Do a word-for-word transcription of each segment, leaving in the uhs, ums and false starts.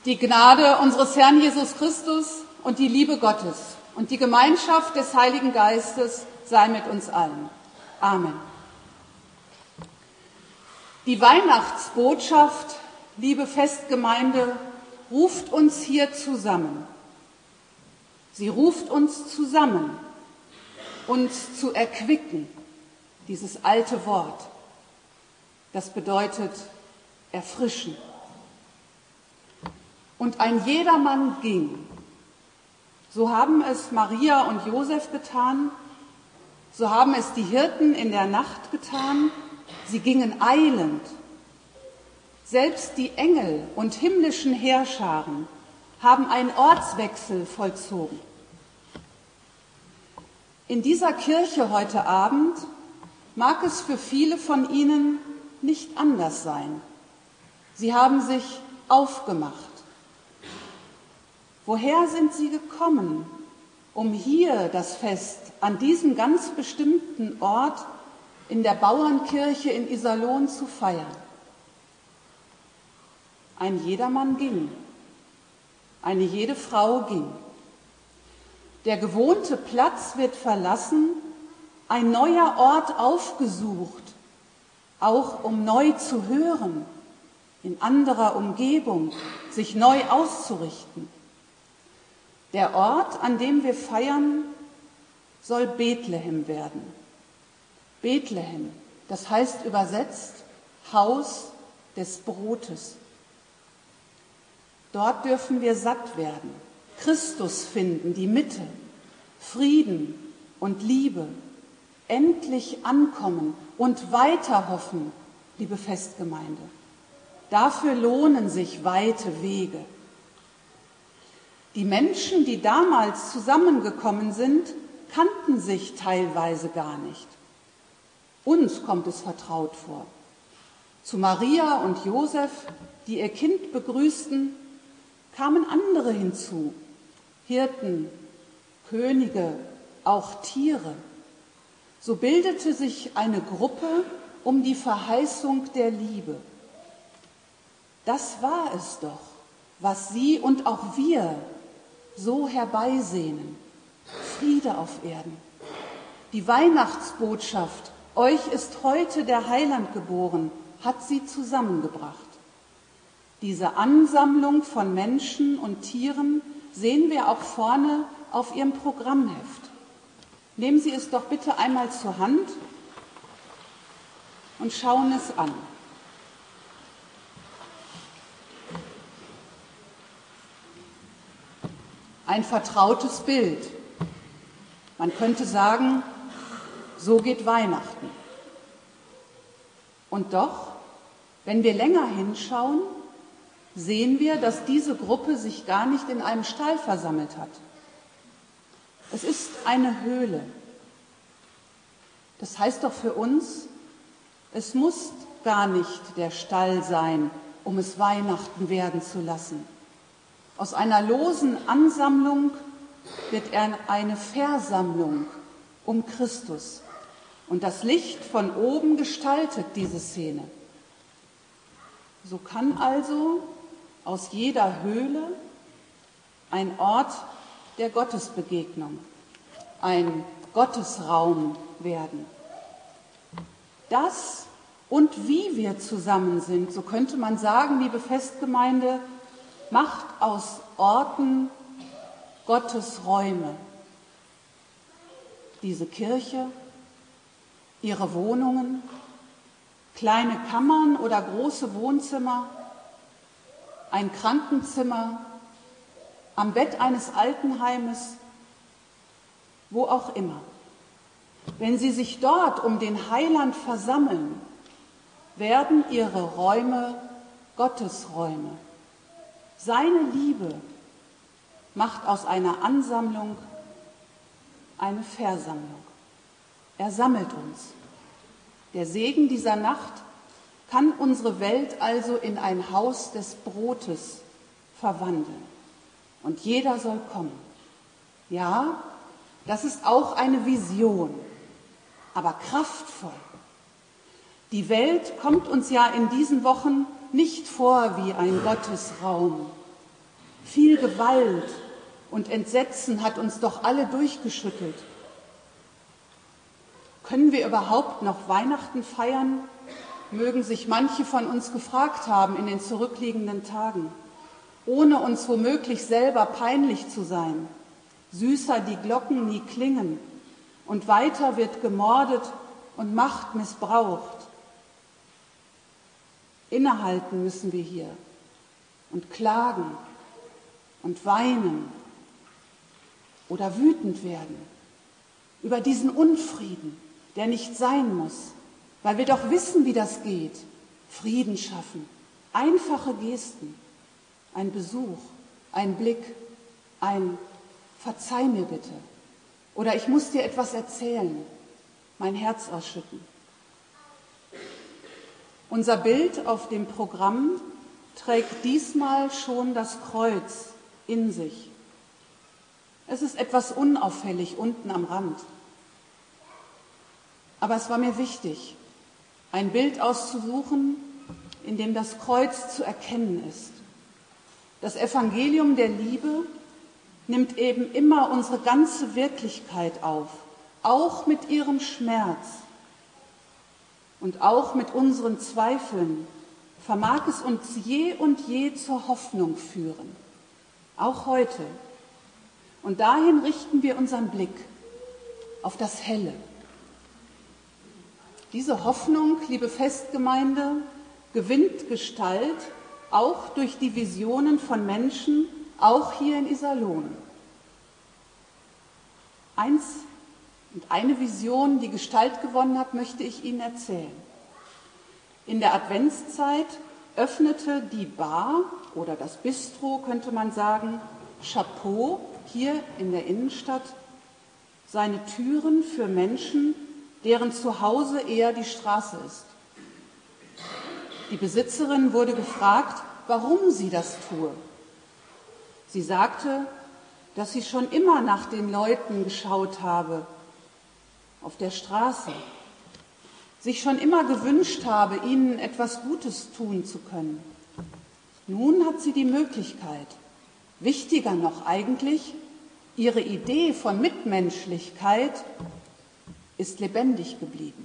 Die Gnade unseres Herrn Jesus Christus und die Liebe Gottes und die Gemeinschaft des Heiligen Geistes sei mit uns allen. Amen. Die Weihnachtsbotschaft, liebe Festgemeinde, ruft uns hier zusammen. Sie ruft uns zusammen, uns zu erquicken, dieses alte Wort. Das bedeutet erfrischen. Und ein jedermann ging. So haben es Maria und Josef getan, so haben es die Hirten in der Nacht getan, sie gingen eilend. Selbst die Engel und himmlischen Heerscharen haben einen Ortswechsel vollzogen. In dieser Kirche heute Abend mag es für viele von Ihnen nicht anders sein. Sie haben sich aufgemacht. Woher sind Sie gekommen, um hier das Fest an diesem ganz bestimmten Ort in der Bauernkirche in Iserlohn zu feiern? Ein jedermann ging, eine jede Frau ging. Der gewohnte Platz wird verlassen, ein neuer Ort aufgesucht, auch um neu zu hören, in anderer Umgebung, sich neu auszurichten. Der Ort, an dem wir feiern, soll Bethlehem werden. Bethlehem, das heißt übersetzt Haus des Brotes. Dort dürfen wir satt werden, Christus finden, die Mitte, Frieden und Liebe, endlich ankommen und weiter hoffen, liebe Festgemeinde. Dafür lohnen sich weite Wege. Die Menschen, die damals zusammengekommen sind, kannten sich teilweise gar nicht. Uns kommt es vertraut vor. Zu Maria und Josef, die ihr Kind begrüßten, kamen andere hinzu. Hirten, Könige, auch Tiere. So bildete sich eine Gruppe um die Verheißung der Liebe. Das war es doch, was sie und auch wir so herbeisehnen. Friede auf Erden. Die Weihnachtsbotschaft, euch ist heute der Heiland geboren, hat sie zusammengebracht. Diese Ansammlung von Menschen und Tieren sehen wir auch vorne auf Ihrem Programmheft. Nehmen Sie es doch bitte einmal zur Hand und schauen es an. Ein vertrautes Bild. Man könnte sagen, so geht Weihnachten. Und doch, wenn wir länger hinschauen, sehen wir, dass diese Gruppe sich gar nicht in einem Stall versammelt hat. Es ist eine Höhle. Das heißt doch für uns, es muss gar nicht der Stall sein, um es Weihnachten werden zu lassen. Aus einer losen Ansammlung wird eine Versammlung um Christus. Und das Licht von oben gestaltet diese Szene. So kann also aus jeder Höhle ein Ort der Gottesbegegnung, ein Gottesraum werden. Das und wie wir zusammen sind, so könnte man sagen, liebe Festgemeinde, macht aus Orten Gottes Räume. Diese Kirche, ihre Wohnungen, kleine Kammern oder große Wohnzimmer, ein Krankenzimmer, am Bett eines Altenheimes, wo auch immer. Wenn Sie sich dort um den Heiland versammeln, werden Ihre Räume Gottesräume. Seine Liebe macht aus einer Ansammlung eine Versammlung. Er sammelt uns. Der Segen dieser Nacht kann unsere Welt also in ein Haus des Brotes verwandeln. Und jeder soll kommen. Ja, das ist auch eine Vision, aber kraftvoll. Die Welt kommt uns ja in diesen Wochen nicht vor wie ein Gottesraum, Viel Gewalt und Entsetzen hat uns doch alle durchgeschüttelt. Können wir überhaupt noch Weihnachten feiern? Mögen sich manche von uns gefragt haben in den zurückliegenden Tagen, ohne uns womöglich selber peinlich zu sein. Süßer die Glocken nie klingen und weiter wird gemordet und Macht missbraucht. Innehalten müssen wir hier und klagen und weinen oder wütend werden über diesen Unfrieden, der nicht sein muss, weil wir doch wissen, wie das geht. Frieden schaffen, einfache Gesten, ein Besuch, ein Blick, ein Verzeih mir bitte oder ich muss dir etwas erzählen, mein Herz ausschütten. Unser Bild auf dem Programm trägt diesmal schon das Kreuz in sich. Es ist etwas unauffällig unten am Rand. Aber es war mir wichtig, ein Bild auszusuchen, in dem das Kreuz zu erkennen ist. Das Evangelium der Liebe nimmt eben immer unsere ganze Wirklichkeit auf, auch mit ihrem Schmerz und auch mit unseren Zweifeln vermag es uns je und je zur Hoffnung führen, auch heute. Und dahin richten wir unseren Blick auf das Helle. Diese Hoffnung, liebe Festgemeinde, gewinnt Gestalt auch durch die Visionen von Menschen, auch hier in Iserlohn. Eins und eine Vision, die Gestalt gewonnen hat, möchte ich Ihnen erzählen. In der Adventszeit öffnete die Bar oder das Bistro, könnte man sagen, Chapeau hier in der Innenstadt seine Türen für Menschen, deren Zuhause eher die Straße ist. Die Besitzerin wurde gefragt, warum sie das tue. Sie sagte, dass sie schon immer nach den Leuten geschaut habe, auf der Straße, sich schon immer gewünscht habe, ihnen etwas Gutes tun zu können. Nun hat sie die Möglichkeit, wichtiger noch eigentlich, ihre Idee von Mitmenschlichkeit ist lebendig geblieben.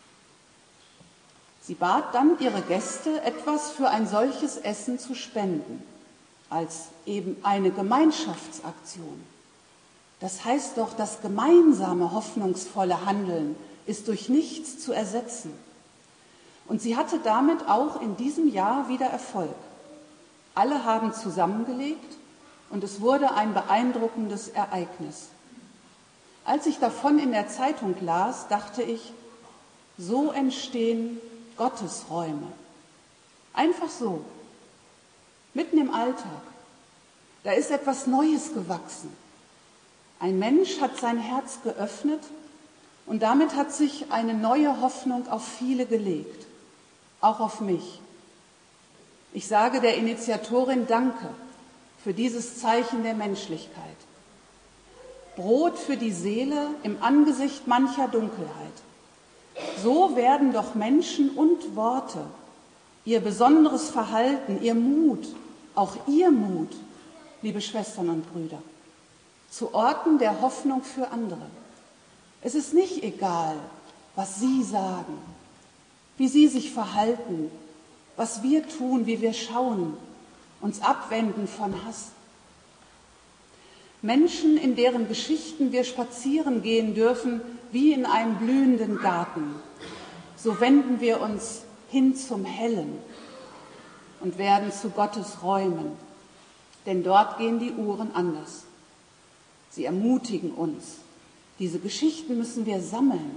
Sie bat dann ihre Gäste, etwas für ein solches Essen zu spenden, als eben eine Gemeinschaftsaktion. Das heißt doch, das gemeinsame, hoffnungsvolle Handeln ist durch nichts zu ersetzen. Und sie hatte damit auch in diesem Jahr wieder Erfolg. Alle haben zusammengelegt und es wurde ein beeindruckendes Ereignis. Als ich davon in der Zeitung las, dachte ich, so entstehen Gottesräume. Einfach so, mitten im Alltag. Da ist etwas Neues gewachsen. Ein Mensch hat sein Herz geöffnet und damit hat sich eine neue Hoffnung auf viele gelegt, auch auf mich. Ich sage der Initiatorin Danke für dieses Zeichen der Menschlichkeit. Brot für die Seele im Angesicht mancher Dunkelheit. So werden doch Menschen und Worte, ihr besonderes Verhalten, ihr Mut, auch ihr Mut, liebe Schwestern und Brüder, zu Orten der Hoffnung für andere. Es ist nicht egal, was Sie sagen, wie Sie sich verhalten, was wir tun, wie wir schauen, uns abwenden von Hass. Menschen, in deren Geschichten wir spazieren gehen dürfen, wie in einem blühenden Garten. So wenden wir uns hin zum Hellen und werden zu Gottes Räumen, denn dort gehen die Uhren anders. Sie ermutigen uns. Diese Geschichten müssen wir sammeln,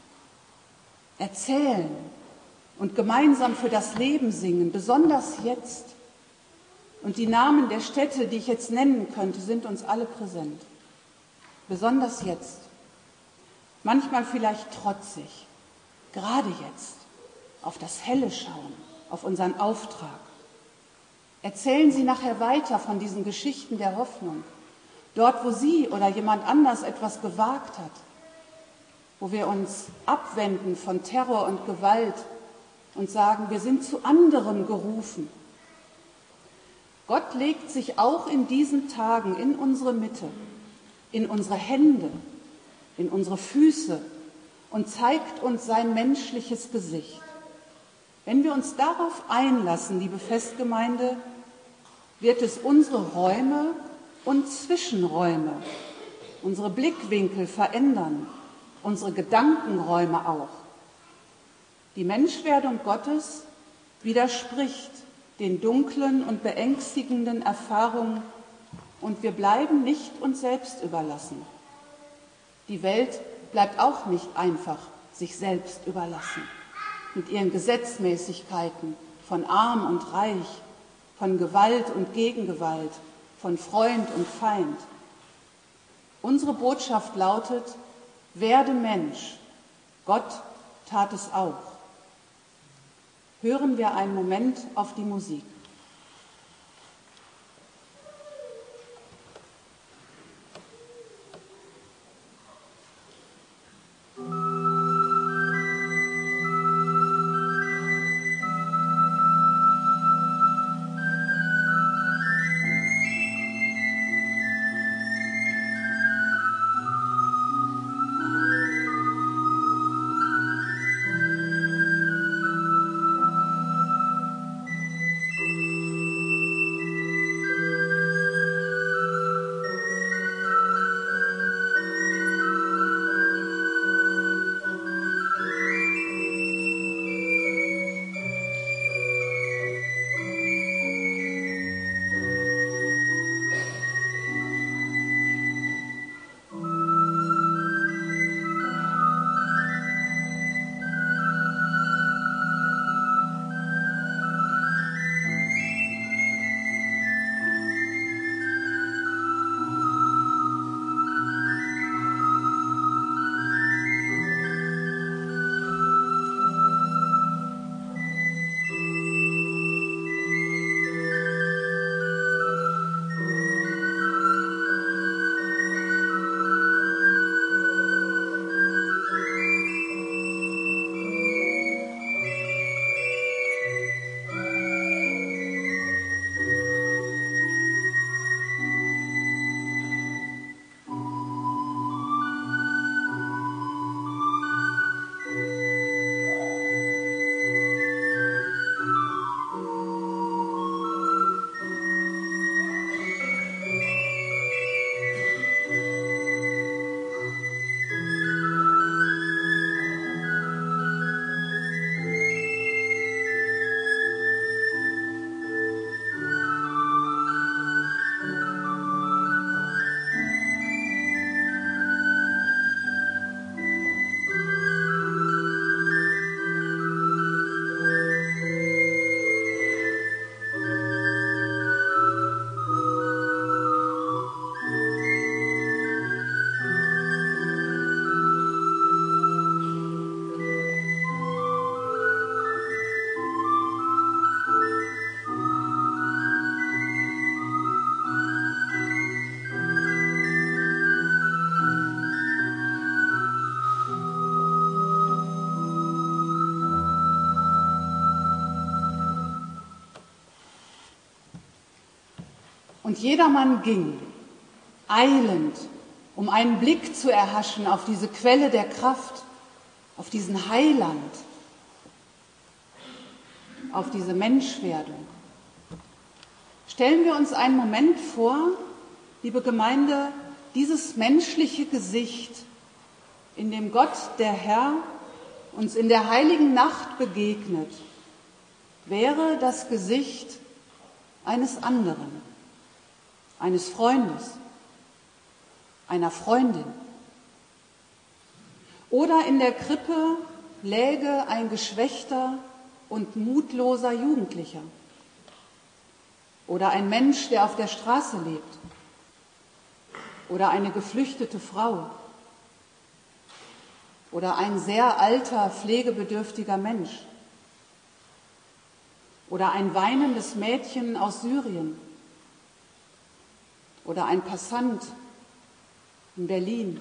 erzählen und gemeinsam für das Leben singen, besonders jetzt. Und die Namen der Städte, die ich jetzt nennen könnte, sind uns alle präsent. Besonders jetzt. Manchmal vielleicht trotzig, gerade jetzt, auf das Helle schauen, auf unseren Auftrag. Erzählen Sie nachher weiter von diesen Geschichten der Hoffnung. Dort, wo Sie oder jemand anders etwas gewagt hat, wo wir uns abwenden von Terror und Gewalt und sagen, wir sind zu anderem gerufen. Gott legt sich auch in diesen Tagen in unsere Mitte, in unsere Hände, in unsere Füße und zeigt uns sein menschliches Gesicht. Wenn wir uns darauf einlassen, liebe Festgemeinde, wird es unsere Räume und Zwischenräume, unsere Blickwinkel verändern, unsere Gedankenräume auch. Die Menschwerdung Gottes widerspricht den dunklen und beängstigenden Erfahrungen und wir bleiben nicht uns selbst überlassen. Die Welt bleibt auch nicht einfach sich selbst überlassen, mit ihren Gesetzmäßigkeiten von arm und reich, von Gewalt und Gegengewalt, von Freund und Feind. Unsere Botschaft lautet, werde Mensch, Gott tat es auch. Hören wir einen Moment auf die Musik. Und jedermann ging, eilend, um einen Blick zu erhaschen auf diese Quelle der Kraft, auf diesen Heiland, auf diese Menschwerdung. Stellen wir uns einen Moment vor, liebe Gemeinde, dieses menschliche Gesicht, in dem Gott, der Herr, uns in der heiligen Nacht begegnet, wäre das Gesicht eines anderen, eines Freundes, einer Freundin. Oder in der Krippe läge ein geschwächter und mutloser Jugendlicher. Oder ein Mensch, der auf der Straße lebt. Oder eine geflüchtete Frau. Oder ein sehr alter, pflegebedürftiger Mensch. Oder ein weinendes Mädchen aus Syrien. Oder ein Passant in Berlin.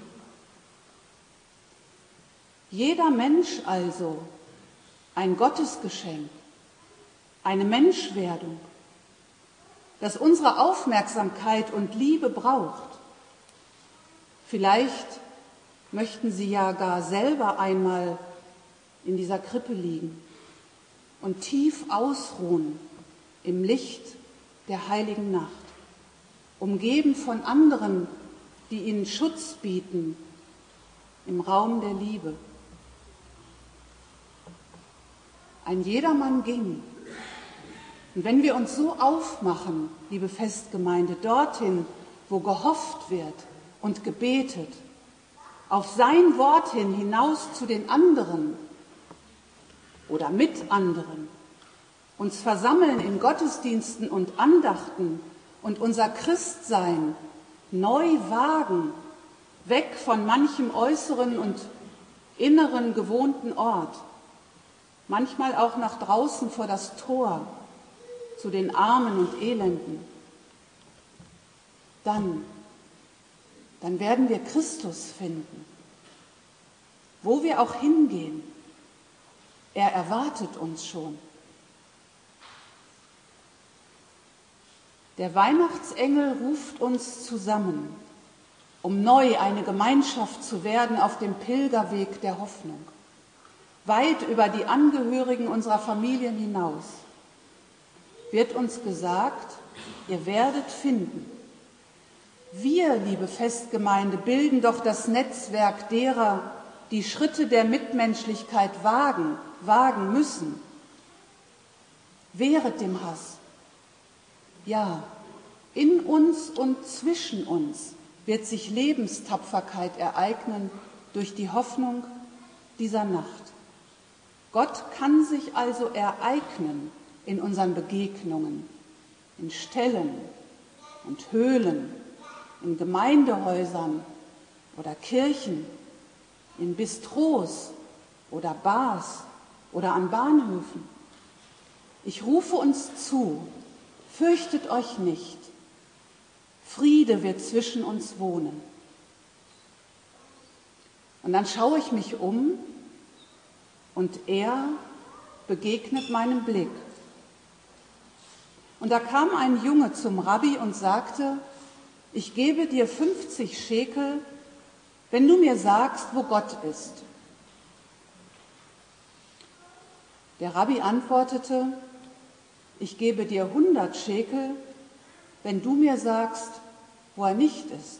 Jeder Mensch also ein Gottesgeschenk, eine Menschwerdung. das unsere Aufmerksamkeit und Liebe braucht. Vielleicht möchten Sie ja gar selber einmal in dieser Krippe liegen und tief ausruhen im Licht der heiligen Nacht, umgeben von anderen, die Ihnen Schutz bieten im Raum der Liebe. Ein jedermann ging. Und wenn wir uns so aufmachen, liebe Festgemeinde, dorthin, wo gehofft wird und gebetet, auf sein Wort hin hinaus zu den anderen oder mit anderen, uns versammeln in Gottesdiensten und Andachten und unser Christsein neu wagen, weg von manchem äußeren und inneren gewohnten Ort, manchmal auch nach draußen vor das Tor zu den Armen und Elenden, dann, dann werden wir Christus finden, wo wir auch hingehen. Er erwartet uns schon. Der Weihnachtsengel ruft uns zusammen, um neu eine Gemeinschaft zu werden auf dem Pilgerweg der Hoffnung, weit über die Angehörigen unserer Familien hinaus. Wird uns gesagt, ihr werdet finden. Wir, liebe Festgemeinde, bilden doch das Netzwerk derer, die Schritte der Mitmenschlichkeit wagen, wagen müssen. Wehret dem Hass. Ja, in uns und zwischen uns wird sich Lebenstapferkeit ereignen durch die Hoffnung dieser Nacht. Gott kann sich also ereignen in unseren Begegnungen, in Ställen und Höhlen, in Gemeindehäusern oder Kirchen, in Bistros oder Bars oder an Bahnhöfen. Ich rufe uns zu, fürchtet euch nicht, Friede wird zwischen uns wohnen. Und dann schaue ich mich um und er begegnet meinem Blick. Und da kam ein Junge zum Rabbi und sagte, ich gebe dir fünfzig Schekel, wenn du mir sagst, wo Gott ist. Der Rabbi antwortete, ich gebe dir hundert Schekel, wenn du mir sagst, wo er nicht ist.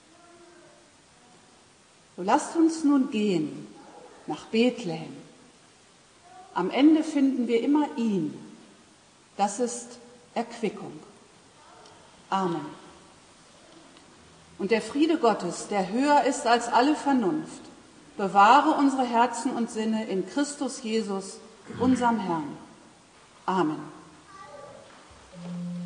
So lasst uns nun gehen nach Bethlehem. Am Ende finden wir immer ihn. Das ist Erquickung. Amen. Und der Friede Gottes, der höher ist als alle Vernunft, bewahre unsere Herzen und Sinne in Christus Jesus, unserem Herrn. Amen.